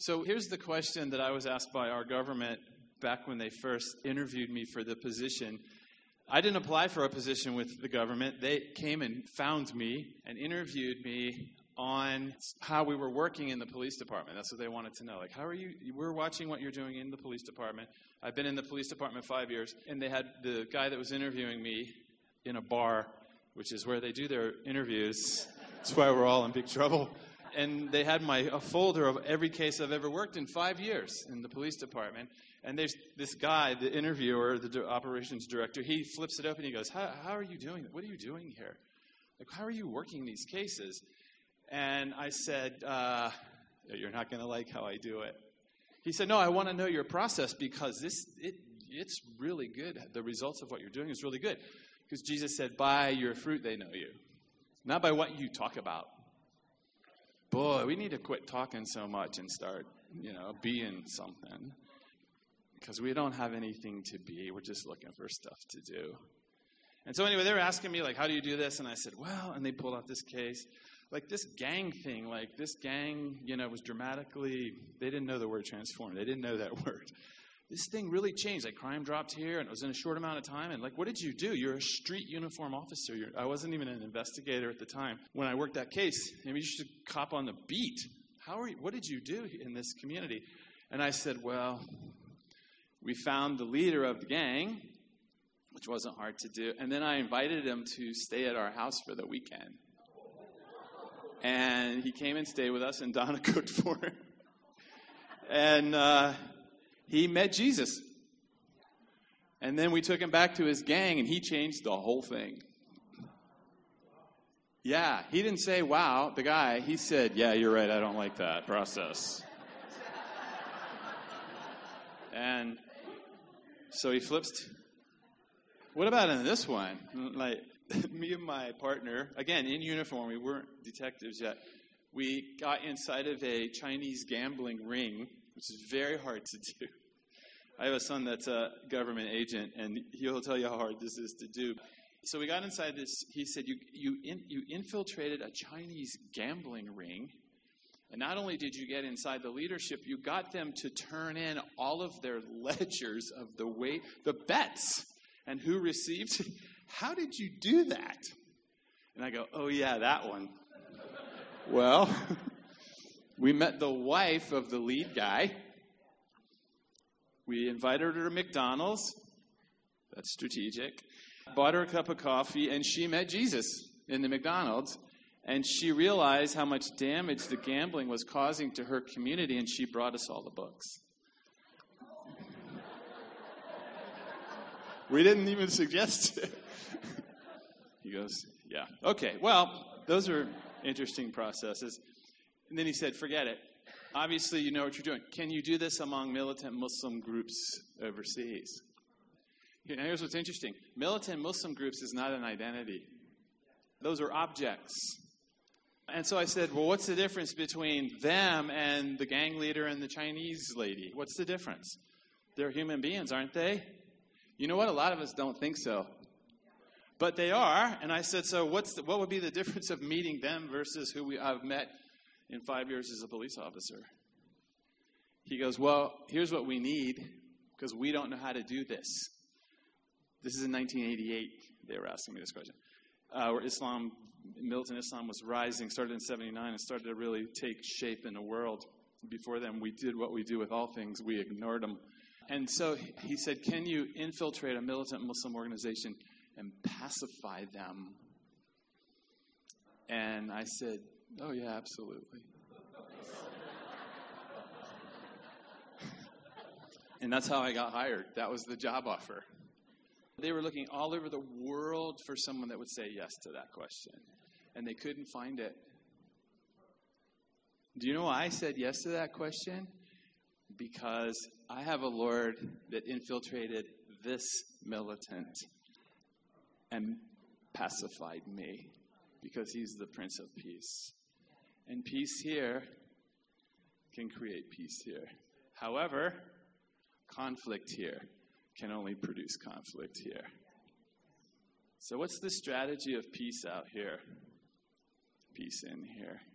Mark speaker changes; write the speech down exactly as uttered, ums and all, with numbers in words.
Speaker 1: So here's the question that I was asked by our government back when they first interviewed me for the position. I didn't apply for a position with the government. They came and found me and interviewed me on how we were working in the police department. That's what they wanted to know. Like, how are you? We're watching what you're doing in the police department. I've been in the police department five years. And they had the guy that was interviewing me in a bar, which is where they do their interviews. That's why we're all in big trouble. And they had my a folder of every case I've ever worked in five years in the police department. And there's this guy, the interviewer, the operations director, he flips it open and he goes, how, how are you doing that? What are you doing here? Like, how are you working these cases? And I said, uh, you're not going to like how I do it. He said, no, I want to know your process because this it it's really good. The results of what you're doing is really good. Because Jesus said, by your fruit they know you, not by what you talk about. Boy, we need to quit talking so much and start, you know, being something. Because we don't have anything to be. We're just looking for stuff to do. And so anyway, they were asking me, like, how do you do this? And I said, well, and they pulled out this case. Like this gang thing, like this gang, you know, was dramatically, they didn't know the word transformed. They didn't know that word. This thing really changed. Like crime dropped here, and it was in a short amount of time. And like, what did you do? You're a street uniform officer. You're, I wasn't even an investigator at the time when I worked that case. Maybe you should cop on the beat. How are you? What did you do in this community? And I said, well, we found the leader of the gang, which wasn't hard to do. And then I invited him to stay at our house for the weekend. And he came and stayed with us, and Donna cooked for him. And uh, he met Jesus. And then we took him back to his gang, and he changed the whole thing. Yeah, he didn't say, wow, the guy. He said, yeah, you're right, I don't like that process. And so he flips. What about in this one? Like, me and my partner, again, in uniform, we weren't detectives yet. We got inside of a Chinese gambling ring, which is very hard to do. I have a son that's a government agent, and he'll tell you how hard this is to do. So we got inside this. He said, you you, in, you infiltrated a Chinese gambling ring, and not only did you get inside the leadership, you got them to turn in all of their ledgers of the way, the bets, and who received. How did you do that? And I go, oh, yeah, that one. Well, we met the wife of the lead guy. We invited her to McDonald's. That's strategic. Bought her a cup of coffee, and she met Jesus in the McDonald's. And she realized how much damage the gambling was causing to her community, and she brought us all the books. We didn't even suggest it. He goes, yeah. Okay, well, those are interesting processes. And then he said, forget it. Obviously, you know what you're doing. Can you do this among militant Muslim groups overseas? Here, now here's what's interesting. Militant Muslim groups is not an identity. Those are objects. And so I said, well, what's the difference between them and the gang leader and the Chinese lady? What's the difference? They're human beings, aren't they? You know what? A lot of us don't think so. But they are. And I said, so what's the, what would be the difference of meeting them versus who we, I've met in five years as a police officer? He goes, well, here's what we need, because we don't know how to do this. This is in nineteen eighty-eight. They were asking me this question. Uh, where Islam, militant Islam was rising, started in seventy-nine, and started to really take shape in the world. Before then, we did what we do with all things. We ignored them. And so he said, can you infiltrate a militant Muslim organization and pacify them? And I said, oh, yeah, absolutely. And that's how I got hired. That was the job offer. They were looking all over the world for someone that would say yes to that question. And they couldn't find it. Do you know why I said yes to that question? Because I have a Lord that infiltrated this militant and pacified me, because he's the Prince of Peace. And peace here can create peace here. However, conflict here can only produce conflict here. So what's the strategy of peace out here? Peace in here.